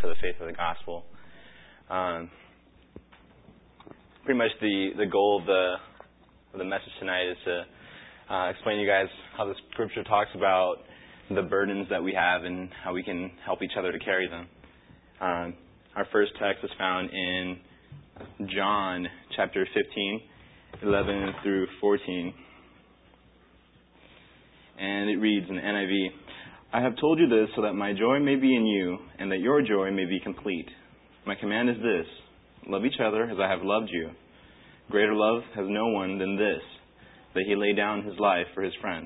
for the faith of the gospel. Pretty much the goal of the message tonight is to explain to you guys how the Scripture talks about the burdens that we have and how we can help each other to carry them. Our first text is found in John chapter 15, 11 through 14. And it reads in the NIV, "I have told you this so that my joy may be in you and that your joy may be complete. My command is this, love each other as I have loved you. Greater love has no one than this, that he lay down his life for his friends."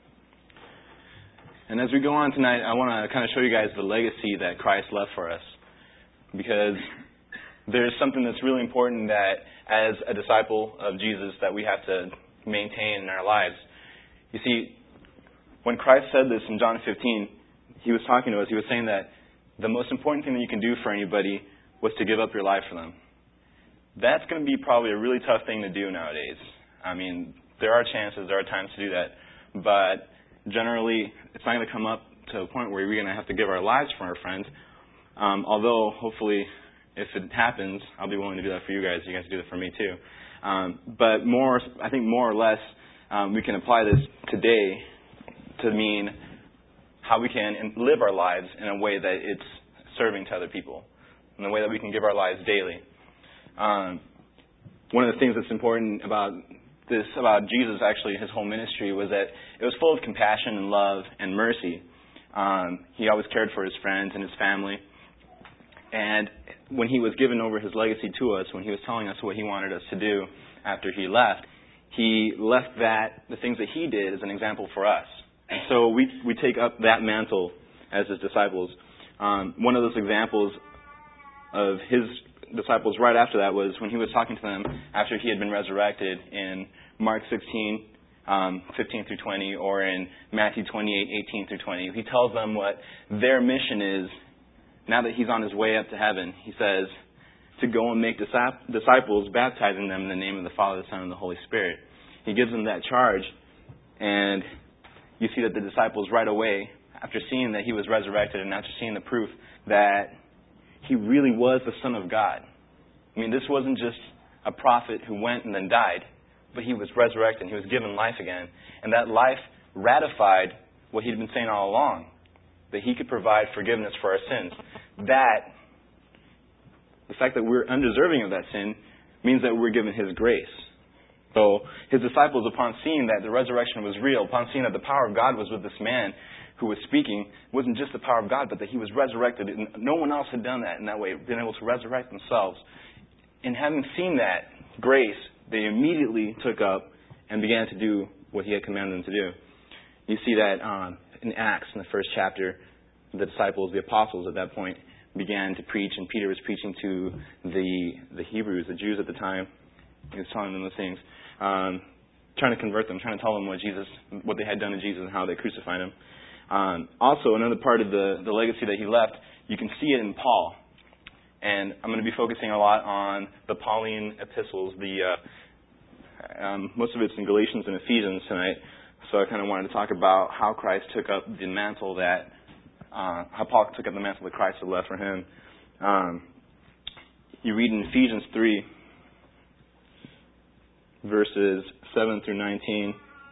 And as we go on tonight, I want to kind of show you guys the legacy that Christ left for us. Because there's something that's really important that as a disciple of Jesus that we have to maintain in our lives. You see, when Christ said this in John 15, He was talking to us. He was saying that the most important thing that you can do for anybody was to give up your life for them. That's going to be probably a really tough thing to do nowadays. I mean, there are chances, there are times to do that. But generally, it's not going to come up to a point where we're going to have to give our lives for our friends. Although, hopefully, if it happens, I'll be willing to do that for you guys. You guys do it for me too. But I think more or less, we can apply this today to mean how we can live our lives in a way that it's serving to other people, in a way that we can give our lives daily. One of the things that's important about Jesus, actually, his whole ministry, was that it was full of compassion and love and mercy. He always cared for his friends and his family. And when he was giving over his legacy to us, when he was telling us what he wanted us to do after he left the things that he did as an example for us. And so we take up that mantle as his disciples. One of those examples of his disciples right after that was when he was talking to them after he had been resurrected in Mark 16, 15 through 20, or in Matthew 28, 18 through 20. He tells them what their mission is now that he's on his way up to heaven. He says to go and make disciples, baptizing them in the name of the Father, the Son, and the Holy Spirit. He gives them that charge, and you see that the disciples right away, after seeing that he was resurrected and after seeing the proof that he really was the Son of God. I mean, this wasn't just a prophet who went and then died, but he was resurrected and he was given life again. And that life ratified what he'd been saying all along, that he could provide forgiveness for our sins. The fact that we're undeserving of that sin means that we're given his grace. So his disciples, upon seeing that the resurrection was real, upon seeing that the power of God was with this man who was speaking, wasn't just the power of God, but that he was resurrected. And no one else had done that in that way, been able to resurrect themselves. And having seen that grace, they immediately took up and began to do what he had commanded them to do. You see that in Acts, in the first chapter, the disciples, the apostles at that point, began to preach, and Peter was preaching to the Hebrews, the Jews at the time. He was telling them those things, trying to convert them, trying to tell them what they had done to Jesus and how they crucified him. Also, another part of the legacy that he left, you can see it in Paul. And I'm going to be focusing a lot on the Pauline epistles. Most of it's in Galatians and Ephesians tonight. So I kind of wanted to talk about how Christ took up the mantle how Paul took up the mantle that Christ had left for him. You read in Ephesians 3, verses 7 through 19.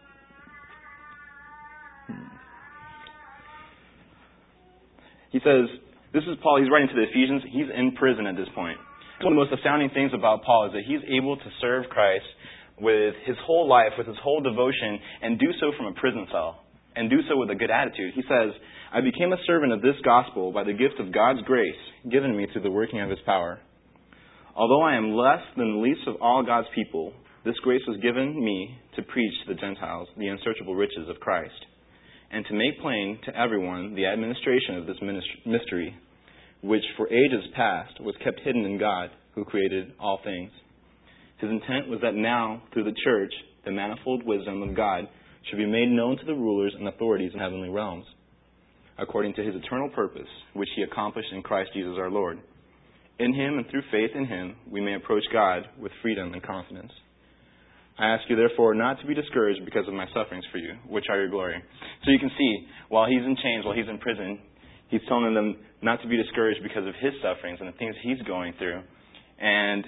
He says, this is Paul, he's writing to the Ephesians, he's in prison at this point. One of the most astounding things about Paul is that he's able to serve Christ with his whole life, with his whole devotion, and do so from a prison cell, and do so with a good attitude. He says, I became a servant of this gospel by the gift of God's grace given me through the working of his power. Although I am less than the least of all God's people, this grace was given me to preach to the Gentiles the unsearchable riches of Christ, and to make plain to everyone the administration of this mystery, which for ages past was kept hidden in God, who created all things. His intent was that now, through the church, the manifold wisdom of God should be made known to the rulers and authorities in heavenly realms, according to his eternal purpose, which he accomplished in Christ Jesus our Lord. In him and through faith in him, we may approach God with freedom and confidence. I ask you, therefore, not to be discouraged because of my sufferings for you, which are your glory. So you can see, while he's in chains, while he's in prison, He's telling them not to be discouraged because of his sufferings and the things he's going through. And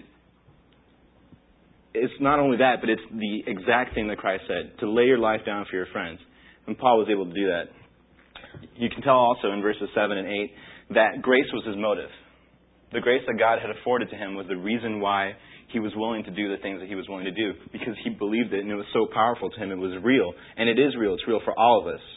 it's not only that, but it's the exact thing that Christ said, to lay your life down for your friends. And Paul was able to do that. You can tell also in verses 7 and 8 that grace was his motive. The grace that God had afforded to him was the reason why he was willing to do the things that he was willing to do, because he believed it and it was so powerful to him. It was real. And it is real. It's real for all of us.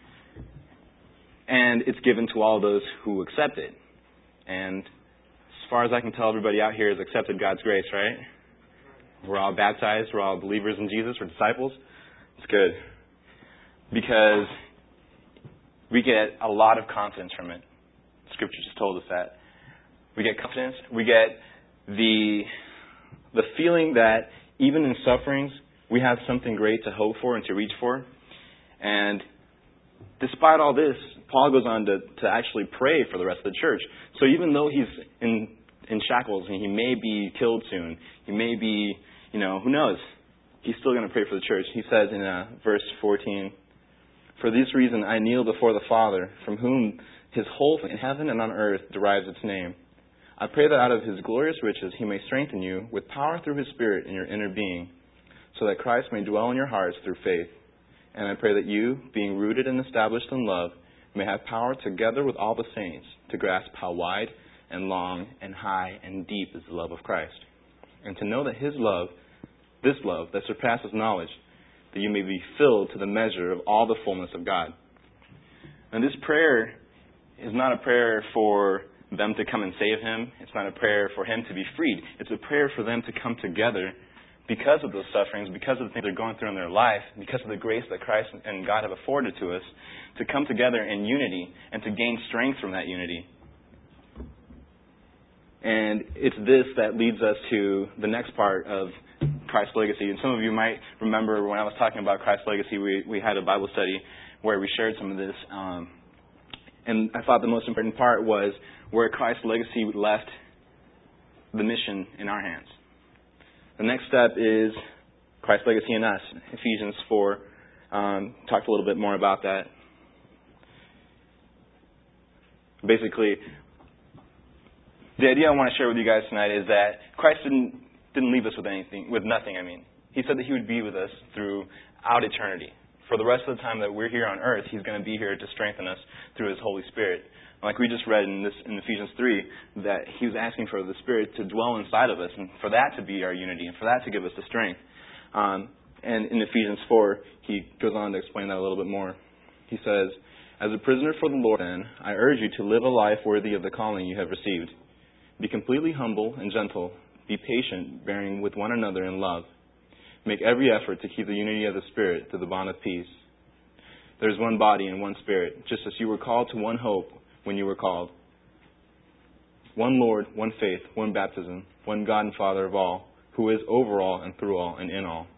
And it's given to all those who accept it. And as far as I can tell, everybody out here has accepted God's grace, right? We're all baptized. We're all believers in Jesus. We're disciples. It's good. Because we get a lot of confidence from it. Scripture just told us that. We get confidence. We get the feeling that even in sufferings, we have something great to hope for and to reach for. And despite all this, Paul goes on to actually pray for the rest of the church. So even though he's in shackles and he may be killed soon, he may be, who knows? He's still going to pray for the church. He says in verse 14, "For this reason I kneel before the Father, from whom his whole in heaven and on earth derives its name. I pray that out of his glorious riches he may strengthen you with power through his Spirit in your inner being, so that Christ may dwell in your hearts through faith. And I pray that you, being rooted and established in love, may have power together with all the saints to grasp how wide and long and high and deep is the love of Christ, and to know that his love, this love that surpasses knowledge, that you may be filled to the measure of all the fullness of God." And this prayer is not a prayer for them to come and save him. It's not a prayer for him to be freed. It's a prayer for them to come together because of those sufferings, because of the things they're going through in their life, because of the grace that Christ and God have afforded to us, to come together in unity and to gain strength from that unity. And it's this that leads us to the next part of Christ's legacy. And some of you might remember when I was talking about Christ's legacy, we had a Bible study where we shared some of this. And I thought the most important part was where Christ's legacy left the mission in our hands. The next step is Christ's legacy in us. Ephesians 4 talked a little bit more about that. Basically, the idea I want to share with you guys tonight is that Christ didn't leave us with nothing. He said that he would be with us throughout eternity. For the rest of the time that we're here on earth, he's going to be here to strengthen us through his Holy Spirit. Like we just read in Ephesians 3, that he was asking for the Spirit to dwell inside of us and for that to be our unity and for that to give us the strength. And in Ephesians 4, he goes on to explain that a little bit more. He says, "As a prisoner for the Lord, then, I urge you to live a life worthy of the calling you have received. Be completely humble and gentle. Be patient, bearing with one another in love. Make every effort to keep the unity of the Spirit through the bond of peace. There is one body and one Spirit, just as you were called to one hope when you were called. One Lord, one faith, one baptism, one God and Father of all, who is over all and through all and in all."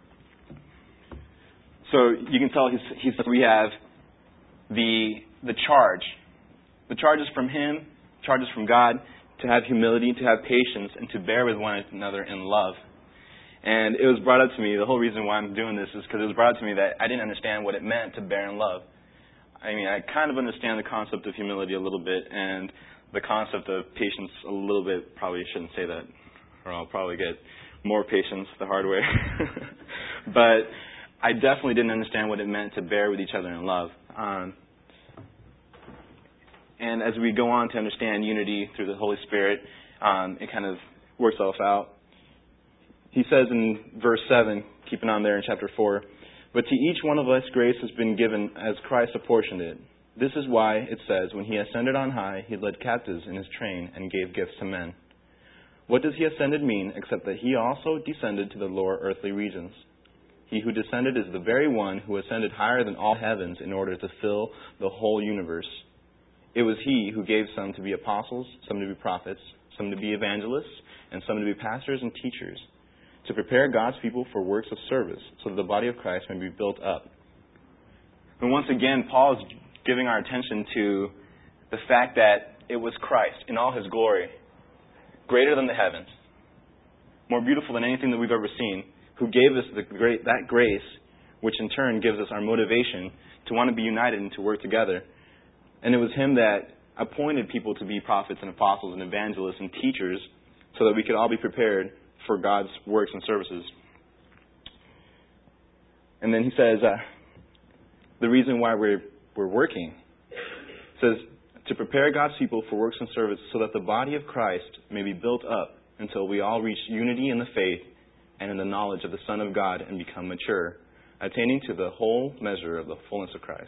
So you can tell he said we have the charge. The charge is from him, charge is from God, to have humility, to have patience, and to bear with one another in love. And it was brought up to me, the whole reason why I'm doing this is because it was brought up to me that I didn't understand what it meant to bear in love. I kind of understand the concept of humility a little bit, and the concept of patience a little bit. Probably shouldn't say that, or I'll probably get more patience the hard way. But I definitely didn't understand what it meant to bear with each other in love. And as we go on to understand unity through the Holy Spirit, it kind of works itself out. He says in verse 7, keeping on there in chapter 4, "But to each one of us grace has been given as Christ apportioned it. This is why it says, when he ascended on high, he led captives in his train and gave gifts to men. What does he ascended mean except that he also descended to the lower earthly regions? He who descended is the very one who ascended higher than all heavens in order to fill the whole universe. It was he who gave some to be apostles, some to be prophets, some to be evangelists, and some to be pastors and teachers, to prepare God's people for works of service, so that the body of Christ may be built up." And once again, Paul is giving our attention to the fact that it was Christ in all his glory, greater than the heavens, more beautiful than anything that we've ever seen, who gave us that grace, which in turn gives us our motivation to want to be united and to work together. And it was Him that appointed people to be prophets and apostles and evangelists and teachers so that we could all be prepared for God's works and services. And then He says, the reason why we're working, says, to prepare God's people for works and service so that the body of Christ may be built up until we all reach unity in the faith and in the knowledge of the Son of God and become mature, attaining to the whole measure of the fullness of Christ.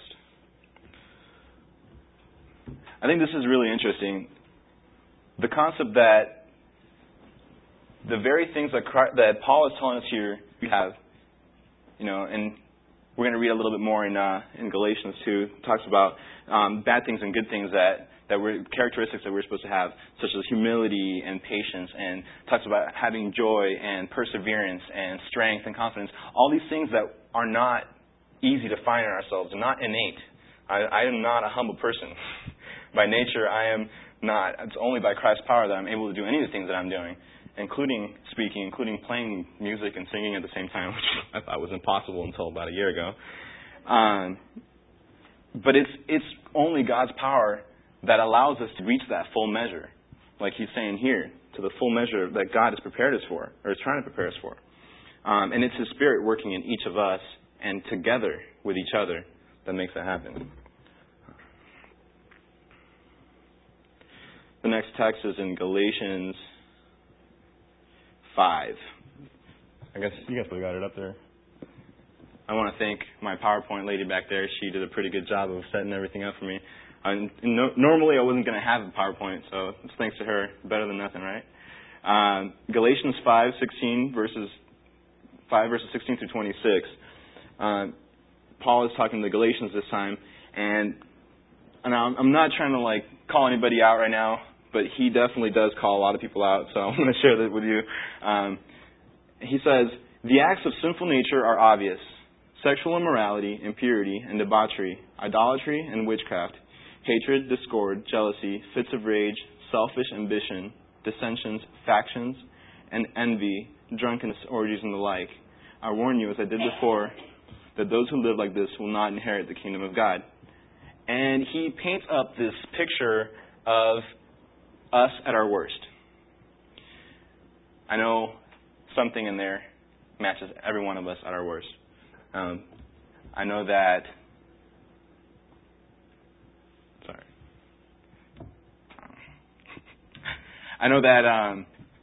I think this is really interesting. The concept that the very things that Paul is telling us here we have, and we're going to read a little bit more in Galatians 2. It talks about bad things and good things that were characteristics that we're supposed to have, such as humility and patience, and talks about having joy and perseverance and strength and confidence. All these things that are not easy to find in ourselves, and not innate. I am not a humble person. By nature, I am not. It's only by Christ's power that I'm able to do any of the things that I'm doing, including speaking, including playing music and singing at the same time, which I thought was impossible until about a year ago. But it's only God's power that allows us to reach that full measure, like He's saying here, to the full measure that God has prepared us for, or is trying to prepare us for. And it's His Spirit working in each of us and together with each other that makes that happen. The next text is in Galatians 5. I guess you guys got it up there. I want to thank my PowerPoint lady back there. She did a pretty good job of setting everything up for me. Normally I wasn't going to have a PowerPoint, so it's thanks to her. Better than nothing, right? Galatians 5 verses 16 through 26. Paul is talking to the Galatians this time, and I'm not trying to call anybody out right now, but he definitely does call a lot of people out, so I'm going to share that with you. He says, the acts of sinful nature are obvious: sexual immorality, impurity, and debauchery, idolatry and witchcraft, hatred, discord, jealousy, fits of rage, selfish ambition, dissensions, factions, and envy, drunkenness, orgies, and the like. I warn you, as I did before, that those who live like this will not inherit the kingdom of God. And he paints up this picture of us at our worst. I know something in there matches every one of us at our worst. I know that... I know that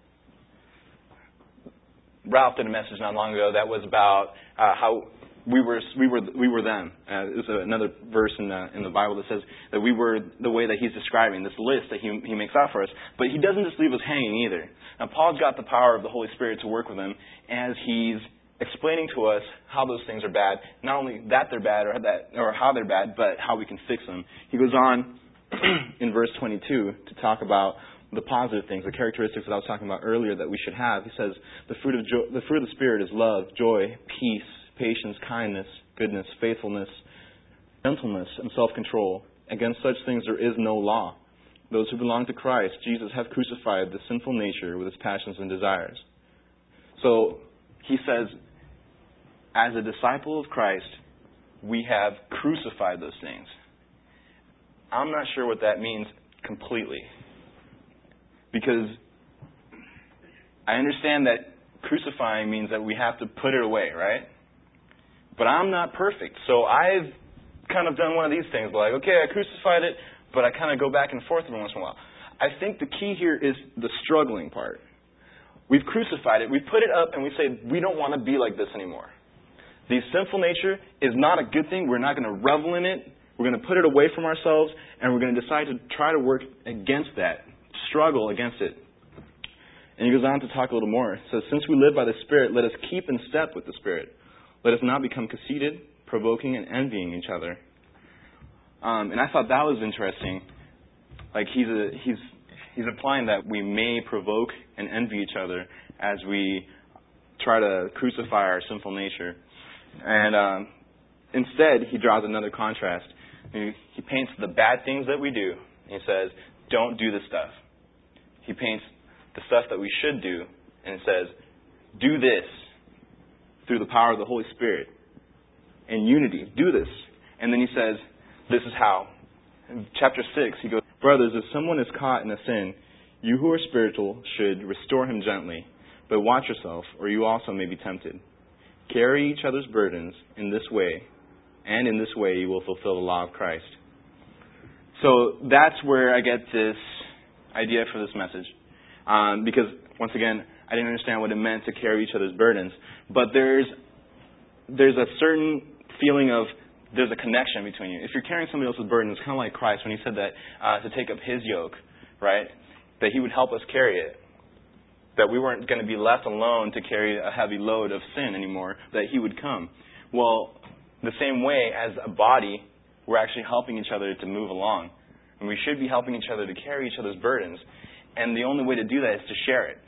Ralph did a message not long ago that was about how we were them. There's another verse in the Bible that says that we were the way that he's describing, this list that he makes out for us. But he doesn't just leave us hanging either. Now, Paul's got the power of the Holy Spirit to work with him as he's explaining to us how those things are bad. Not only that they're bad or how they're bad, but how we can fix them. He goes on in verse 22 to talk about the positive things, the characteristics that I was talking about earlier that we should have. He says the fruit of the Spirit is love, joy, peace, patience, kindness, goodness, faithfulness, gentleness, and self-control. Against such things there is no law. Those who belong to Christ, Jesus, have crucified the sinful nature with its passions and desires. So he says, as a disciple of Christ, we have crucified those things. I'm not sure what that means completely. Because I understand that crucifying means that we have to put it away, right? But I'm not perfect. So I've kind of done one of these things. Like, okay, I crucified it, but I kind of go back and forth every once in a while. I think the key here is the struggling part. We've crucified it. We put it up and we say, we don't want to be like this anymore. The sinful nature is not a good thing. We're not going to revel in it. We're going to put it away from ourselves, and we're going to decide to try to work against that. Struggle against it. And he goes on to talk a little more. It says, since we live by the Spirit, let us keep in step with the Spirit. Let us not become conceited, provoking, and envying each other. And I thought that was interesting. Like he's applying that we may provoke and envy each other as we try to crucify our sinful nature. And instead, he draws another contrast. He paints the bad things that we do. He says, don't do this stuff. He paints the stuff that we should do and says, do this through the power of the Holy Spirit in unity. Do this. And then he says, this is how. in chapter 6, he goes, "Brothers, if someone is caught in a sin, you who are spiritual should restore him gently. But watch yourself, or you also may be tempted. Carry each other's burdens in this way, and in this way you will fulfill the law of Christ." So that's where I get this idea for this message. Because, once again, I didn't understand what it meant to carry each other's burdens. But there's a certain feeling of there's a connection between you. If you're carrying somebody else's burden, it's kind of like Christ when he said that to take up his yoke, right? That he would help us carry it. That we weren't going to be left alone to carry a heavy load of sin anymore, that he would come. Well, the same way as a body, we're actually helping each other to move along. And we should be helping each other to carry each other's burdens. And the only way to do that is to share it.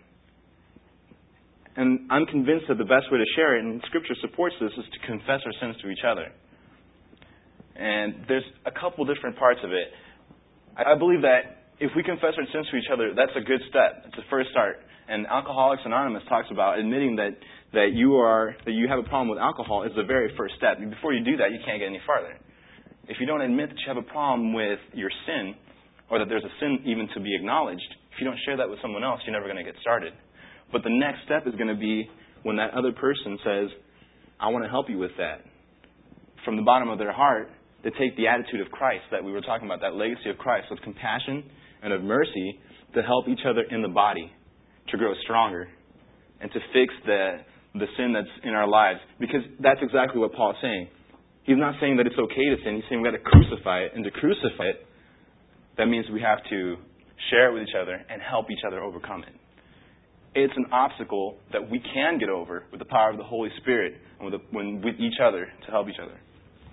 And I'm convinced that the best way to share it, and Scripture supports this, is to confess our sins to each other. And there's a couple different parts of it. I believe that if we confess our sins to each other, that's a good step. It's a first start. And Alcoholics Anonymous talks about admitting that you have a problem with alcohol is the very first step. Before you do that, you can't get any farther. If you don't admit that you have a problem with your sin, or that there's a sin even to be acknowledged, if you don't share that with someone else, you're never going to get started. But the next step is going to be when that other person says, "I want to help you with that." From the bottom of their heart, they take the attitude of Christ that we were talking about, that legacy of Christ, of compassion and of mercy, to help each other in the body to grow stronger and to fix the sin that's in our lives. Because that's exactly what Paul is saying. He's not saying that it's okay to sin. He's saying we've got to crucify it. And to crucify it, that means we have to share it with each other and help each other overcome it. It's an obstacle that we can get over with the power of the Holy Spirit and with each other to help each other.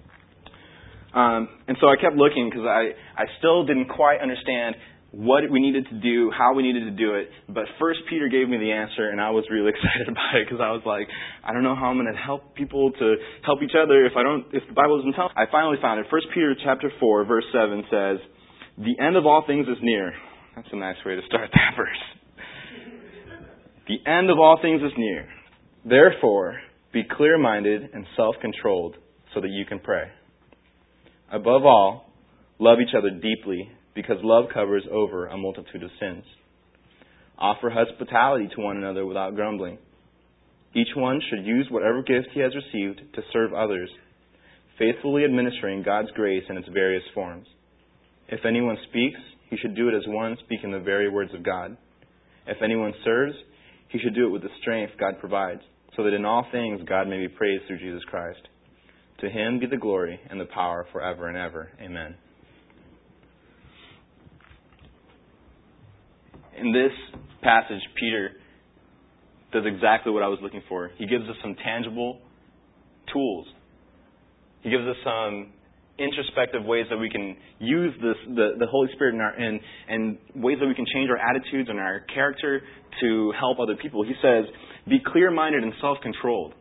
And so I kept looking because I still didn't quite understand what we needed to do, how we needed to do it. But First Peter gave me the answer, and I was really excited about it because I was like, I don't know how I'm going to help people to help each other if the Bible doesn't tell me. I finally found it. 1 Peter chapter 4, verse 7 says, "The end of all things is near." That's a nice way to start that verse. The end of all things is near. Therefore, be clear-minded and self-controlled so that you can pray. Above all, love each other deeply, because love covers over a multitude of sins. Offer hospitality to one another without grumbling. Each one should use whatever gift he has received to serve others, faithfully administering God's grace in its various forms. If anyone speaks, he should do it as one speaking the very words of God. If anyone serves, he should do it with the strength God provides, so that in all things God may be praised through Jesus Christ. To him be the glory and the power forever and ever. Amen. In this passage, Peter does exactly what I was looking for. He gives us some tangible tools. He gives us some introspective ways that we can use the Holy Spirit and ways that we can change our attitudes and our character to help other people. He says, be clear-minded and self-controlled.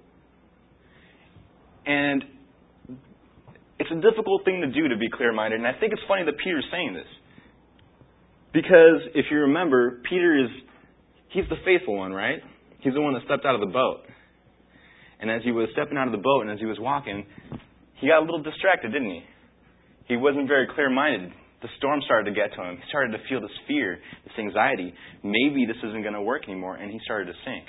And it's a difficult thing to do, to be clear-minded. And I think it's funny that Peter's saying this. Because if you remember, he's the faithful one, right? He's the one that stepped out of the boat. And as he was stepping out of the boat and as he was walking, he got a little distracted, didn't he? He wasn't very clear-minded. The storm started to get to him. He started to feel this fear, this anxiety. Maybe this isn't going to work anymore, and he started to sink.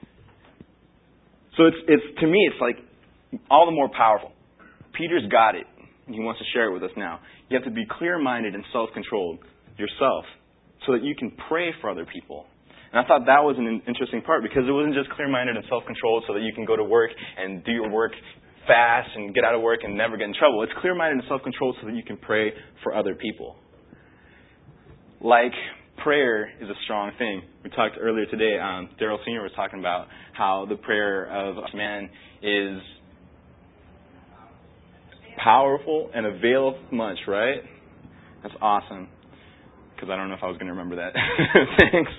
So it's to me, it's like all the more powerful. Peter's got it, and he wants to share it with us now. You have to be clear-minded and self-controlled yourself so that you can pray for other people. And I thought that was an interesting part, because it wasn't just clear-minded and self-controlled so that you can go to work and do your work fast and get out of work and never get in trouble. It's clear-minded and self-controlled so that you can pray for other people. Like, prayer is a strong thing. We talked earlier today, Daryl Sr. was talking about how the prayer of man is powerful and availeth much, right? That's awesome. Because I don't know if I was going to remember that. Thanks.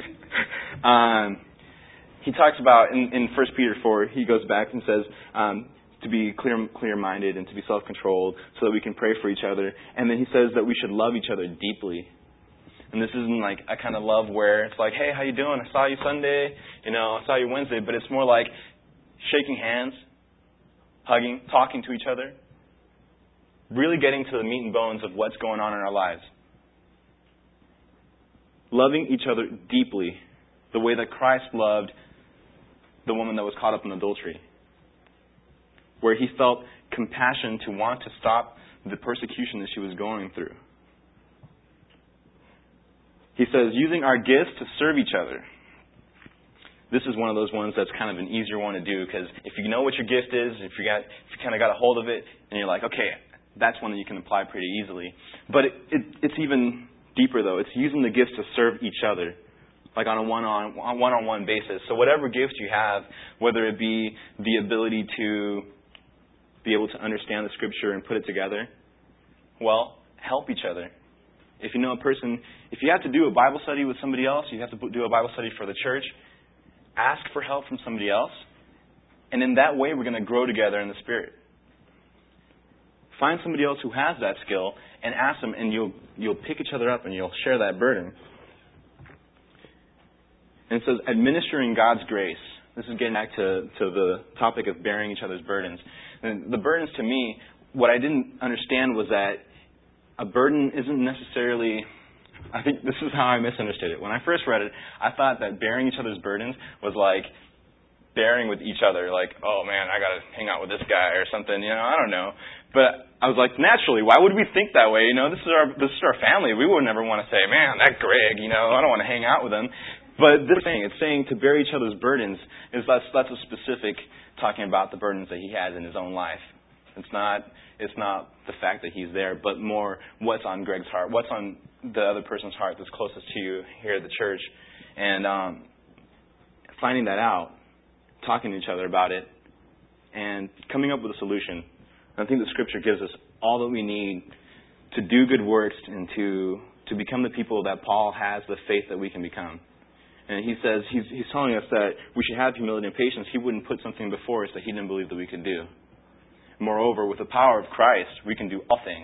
He talks about, in 1 Peter 4, he goes back and says, to be clear-minded and to be self-controlled so that we can pray for each other. And then he says that we should love each other deeply. And this isn't like a kind of love where it's like, hey, how you doing? I saw you Sunday. I saw you Wednesday. But it's more like shaking hands, hugging, talking to each other. really getting to the meat and bones of what's going on in our lives. Loving each other deeply, the way that Christ loved the woman that was caught up in adultery, where He felt compassion to want to stop the persecution that she was going through. He says, using our gifts to serve each other. This is one of those ones that's kind of an easier one to do, because if you know what your gift is, if you kind of got a hold of it, and you're like, okay, that's one that you can apply pretty easily. But it's even deeper, though. It's using the gifts to serve each other, like on a one-on-one basis. So whatever gift you have, whether it be the ability to be able to understand the Scripture and put it together, well, help each other. If you know a person, if you have to do a Bible study with somebody else, you have to do a Bible study for the church, ask for help from somebody else. And in that way, we're going to grow together in the Spirit. Find somebody else who has that skill and ask them, and you'll pick each other up and you'll share that burden. And it says, administering God's grace. This is getting back to the topic of bearing each other's burdens. And the burdens, to me, what I didn't understand was that a burden isn't necessarily... I think this is how I misunderstood it. When I first read it, I thought that bearing each other's burdens was like bearing with each other. Like, oh man, I got to hang out with this guy or something. I don't know. But I was like, naturally, why would we think that way? This is our family. We would never want to say, man, that Greg, I don't want to hang out with him. But this thing, it's saying to bear each other's burdens is that's a specific talking about the burdens that he has in his own life. It's not the fact that he's there, but more what's on Greg's heart, what's on the other person's heart that's closest to you here at the church, and finding that out, talking to each other about it, and coming up with a solution. I think the Scripture gives us all that we need to do good works and to become the people that Paul has the faith that we can become. And he says, he's telling us that we should have humility and patience. He wouldn't put something before us that he didn't believe that we could do. Moreover, with the power of Christ, we can do all things.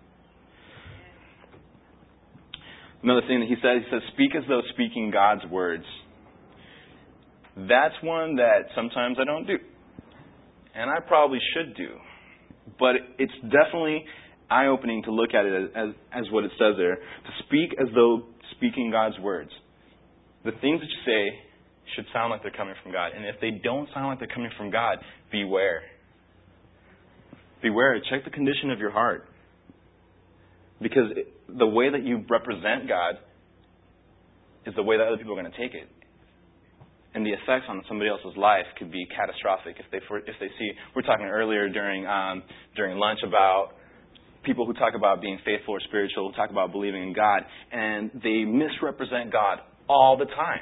Another thing that he says, speak as though speaking God's words. That's one that sometimes I don't do. And I probably should do. But it's definitely eye-opening to look at it as what it says there. To speak as though speaking God's words. The things that you say should sound like they're coming from God. And if they don't sound like they're coming from God, beware. Beware. Check the condition of your heart. Because the way that you represent God is the way that other people are going to take it. And the effects on somebody else's life could be catastrophic if they see. We were talking earlier during lunch about people who talk about being faithful or spiritual, who talk about believing in God, and they misrepresent God all the time.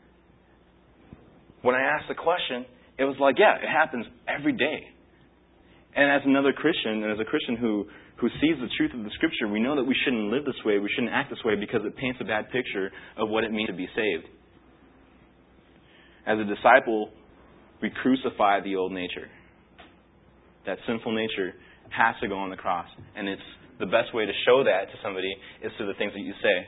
When I asked the question, it was like, yeah, it happens every day. And as another Christian, and as a Christian who sees the truth of the Scripture, we know that we shouldn't live this way, we shouldn't act this way, because it paints a bad picture of what it means to be saved. As a disciple, we crucify the old nature. That sinful nature has to go on the cross. And it's the best way to show that to somebody is through the things that you say.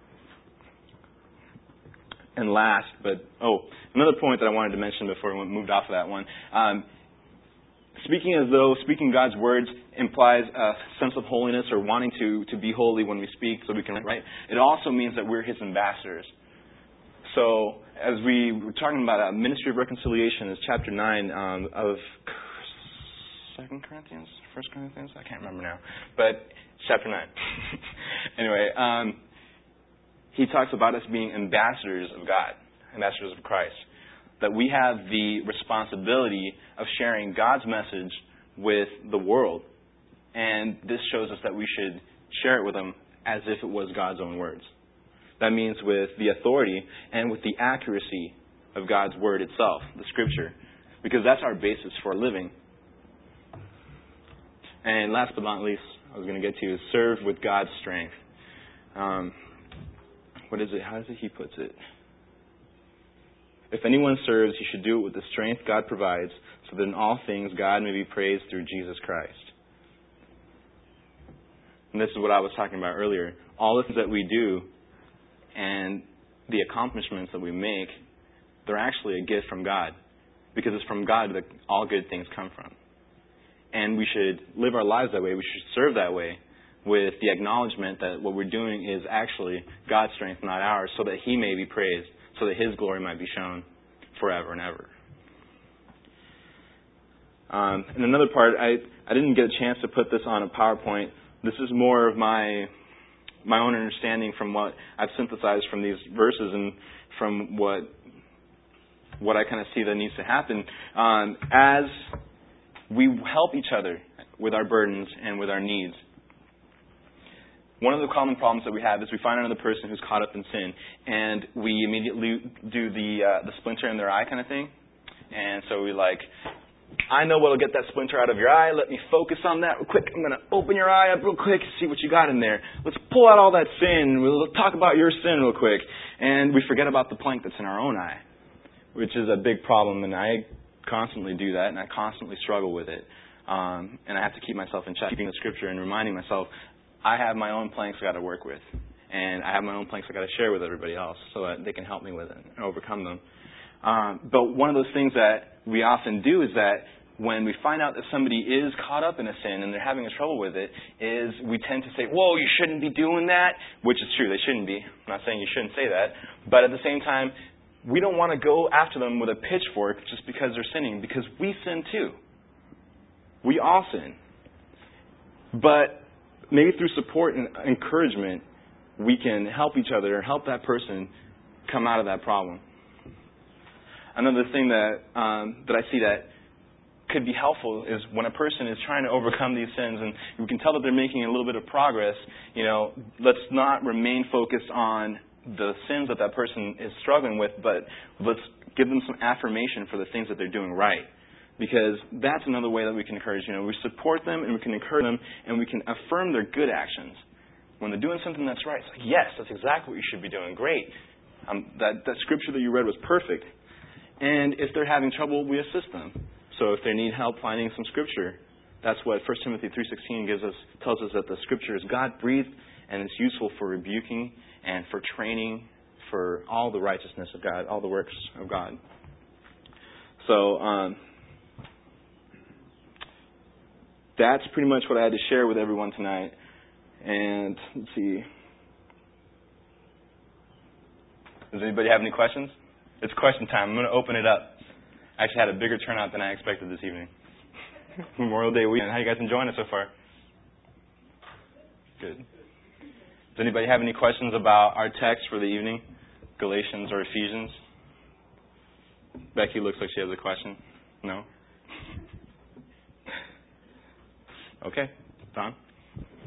And last, another point that I wanted to mention before we moved off of that one. Speaking as though speaking God's words implies a sense of holiness or wanting to be holy when we speak so we can, right? It also means that we're His ambassadors. So, as we were talking about ministry of reconciliation, is chapter 9 of 2 Corinthians? 1 Corinthians? I can't remember now. But, chapter 9. Anyway, he talks about us being ambassadors of God, ambassadors of Christ. That we have the responsibility of sharing God's message with the world. And this shows us that we should share it with them as if it was God's own words. That means with the authority and with the accuracy of God's Word itself, the Scripture. Because that's our basis for living. And last but not least, I was going to get to is serve with God's strength. What is it? How does he puts it? If anyone serves, he should do it with the strength God provides, so that in all things God may be praised through Jesus Christ. And this is what I was talking about earlier. All the things that we do and the accomplishments that we make, they're actually a gift from God. Because it's from God that all good things come from. And we should live our lives that way. We should serve that way with the acknowledgement that what we're doing is actually God's strength, not ours, so that He may be praised, so that His glory might be shown forever and ever. And another part, I didn't get a chance to put this on a PowerPoint. This is more of my own understanding from what I've synthesized from these verses and from what I kind of see that needs to happen. As we help each other with our burdens and with our needs, one of the common problems that we have is we find another person who's caught up in sin, and we immediately do the splinter in their eye kind of thing. And so we I know what'll get that splinter out of your eye. Let me focus on that real quick. I'm going to open your eye up real quick, see what you got in there. Let's pull out all that sin. We'll talk about your sin real quick. And we forget about the plank that's in our own eye, which is a big problem. And I constantly do that, and I constantly struggle with it. And I have to keep myself in check, keeping the Scripture and reminding myself, I have my own planks I got to work with. And I have my own planks I got to share with everybody else so that they can help me with it and overcome them. But one of those things that we often do is that when we find out that somebody is caught up in a sin and they're having a trouble with it, is we tend to say, whoa, you shouldn't be doing that, which is true, they shouldn't be. I'm not saying you shouldn't say that. But at the same time, we don't want to go after them with a pitchfork just because they're sinning, because we sin too. We all sin. But maybe through support and encouragement, we can help each other or help that person come out of that problem. Another thing that I see that could be helpful is when a person is trying to overcome these sins and we can tell that they're making a little bit of progress, let's not remain focused on the sins that person is struggling with, but let's give them some affirmation for the things that they're doing right. Because that's another way that we can encourage. We support them and we can encourage them and we can affirm their good actions. When they're doing something that's right, it's yes, that's exactly what you should be doing. Great. That scripture that you read was perfect. And if they're having trouble, we assist them. So if they need help finding some scripture, that's what 1 Timothy 3:16 tells us, that the scripture is God-breathed and it's useful for rebuking and for training, for all the righteousness of God, all the works of God. So that's pretty much what I had to share with everyone tonight. And let's see. Does anybody have any questions? It's question time. I'm going to open it up. I actually had a bigger turnout than I expected this evening. Memorial Day weekend. How are you guys enjoying it so far? Good. Does anybody have any questions about our text for the evening? Galatians or Ephesians? Becky looks like she has a question. No? Okay. Don?